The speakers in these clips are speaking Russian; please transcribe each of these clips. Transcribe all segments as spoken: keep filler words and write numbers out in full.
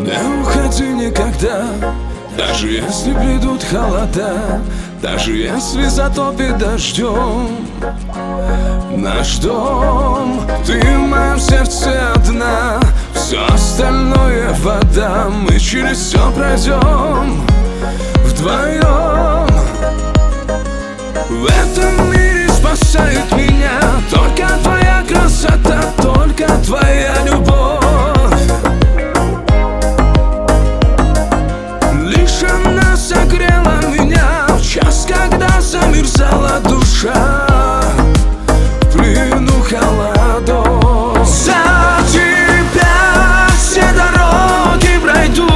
Не уходи никогда, даже если придут холода, даже если затопит дождем наш дом. Ты в моем сердце одна, все остальное вода. Мы через все пройдем вдвоем. В этом мире спасает меня только твоя красота, только твоя любовь. Лишь она согрела меня в час, когда замерзала душа в плену холодов. За тебя все дороги пройду,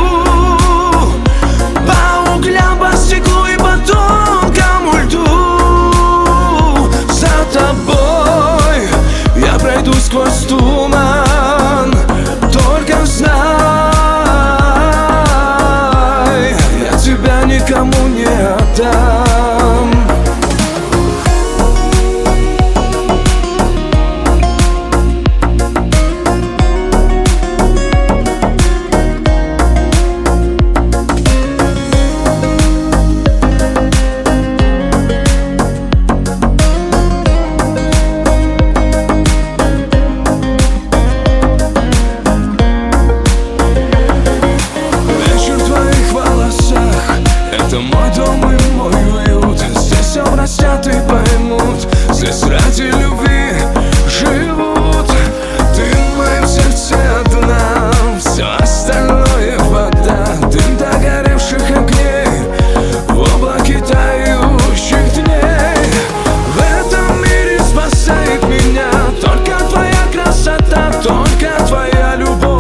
по углям, по стеклу и по тонкому льду. За тобой я пройду сквозь туман, только знай, я тебя никому не отдам. Это мой дом и мой уют, здесь все простят и поймут, здесь ради любви живут. Ты в моем сердце одна, все остальное вода. Дым догоревших огней в облаке тающих дней. В этом мире спасает меня только твоя красота, только твоя любовь.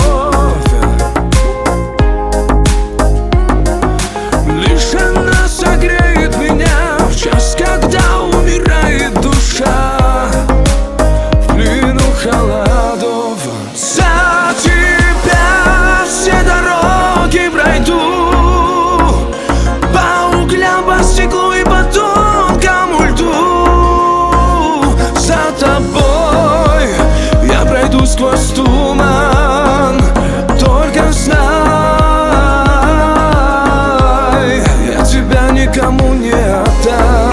Лишь она согреет меня в час, когда умирает душа в плену холодов. За тебя все дороги пройду, по углям, по стеклу и по тонкому льду. За тобой я пройду сквозь туман, только знай, никому не отдам.